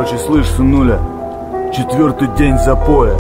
Короче, слышь, сынуля, 4-й день запоя.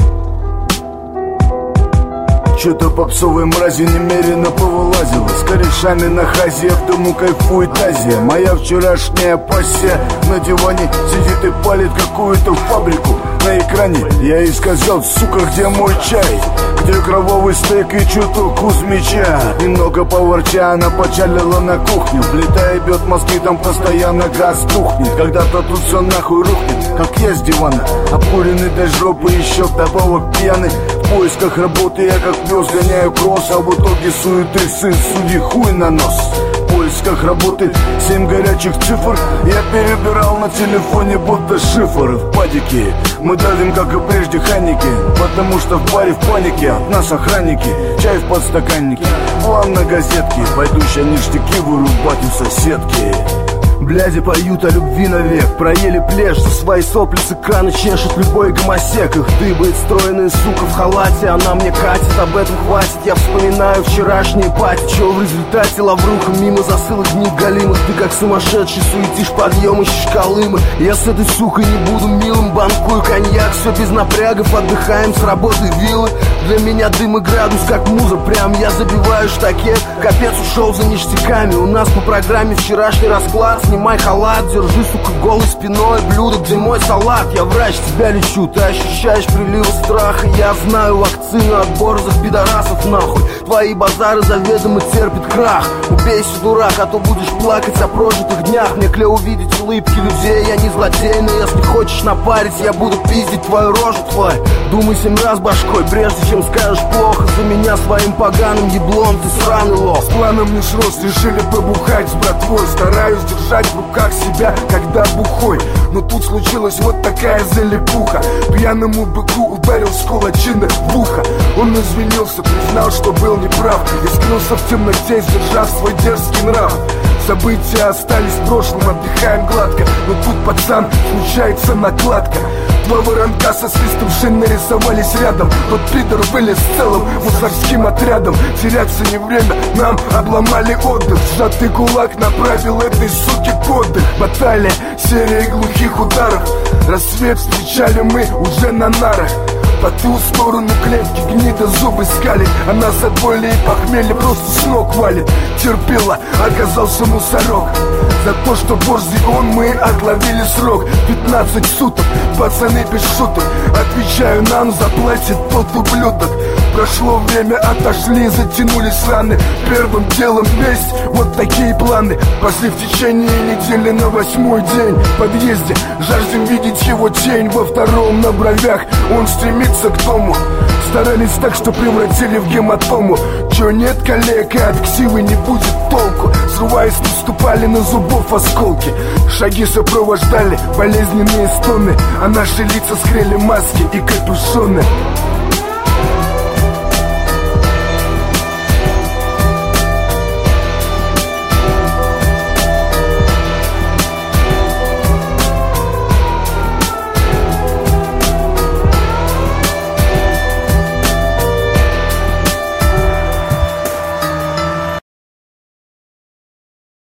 Чё-то попсовой мрази немерено повылазило. С корешами на хазе, в дому кайфует Азия. Моя вчерашняя пассия на диване сидит и палит какую-то фабрику. На экране я ей сказал: сука, где мой чай? Где кровавый стейк и чуток Кузьмича? Немного поворча, она почалила на кухню. Влетая бьет мозги, там постоянно газ тухнет. Когда-то тут все нахуй рухнет, как я с дивана, обкуренный до жопы, еще вдобавок пьяный. В поисках работы я как пес гоняю кросс, а в итоге суеты сын судьи хуй на нос. В поисках работы 7 горячих цифр я перебирал на телефоне будто шифр. В падике мы давим, как и прежде, ханики, потому что в баре в панике от нас охранники. Чай в подстаканнике, план на газетке, пойду ща ништяки вырубать у соседки. Бляди поют о любви навек, проели плешь, за свои сопли с экрана чешет любой гомосек. Их дыбает стройная сука в халате, она мне катит, об этом хватит. Я вспоминаю вчерашние пати, чё в результате лавруха мимо засылок книг галимых. Ты как сумасшедший суетишь подъем, ищешь колымы. Я с этой сукой не буду милым, банкую коньяк, все без напрягов, отдыхаем с работы виллы. Для меня дым и градус как муза, прям я забиваю штакет. Капец, ушел за ништяками, у нас по программе вчерашний расклад. Снимай халат, держи, сука, голой спиной блюдо, где мой салат. Я врач, тебя лечу, ты ощущаешь приливы страха. Я знаю вакцину от борзых пидорасов, нахуй. Твои базары заведомо терпят крах. Убейся, дурак, а то будешь плакать о прожитых днях. Мне клево видеть улыбки людей, я не злодей. Но если хочешь напарить, я буду пиздить твою рожу, твой. Думай 7 раз башкой, прежде чем скажешь плохо за меня своим поганым еблом, ты сраный лох. С планом не срос, решили побухать с братвой. Стараюсь держать в руках себя, когда бухой. Но тут случилась вот такая залипуха. Пьяному быку ударил с кулачины в ухо. Он извинился, признал, что был неправ, и скрылся в темноте, сдержав свой дерзкий нрав. События остались в прошлом, отдыхаем гладко. Но тут, пацан, случается накладка. Два воронка со свистом шин нарисовались рядом. Тот пидор вылез целым мусорским отрядом. Теряться не время, нам обломали отдых. Сжатый кулак направил этой суке подых. Баталия, серия глухих ударов. Рассвет встречали мы уже на нарах. По ту сторону клетки гнида зубы скалит. А нас от боли и похмелья просто с ног валит. Терпила, оказался мусорок. За то, что борзый он, мы отловили срок 15 суток, пацаны без шуток. Отвечаю, нам заплатит тот ублюдок. Прошло время, отошли, затянулись раны. Первым делом месть, вот такие планы. Пошли в течение недели на 8-й день. В подъезде жаждем видеть его тень. Во втором на бровях он стремится к дому. Старались так, что превратили в гематому. Чё нет, коллег, и от ксивы не будет толку. Срываясь, наступали на зубов осколки. Шаги сопровождали болезненные стоны, а наши лица скрыли маски и капюшоны.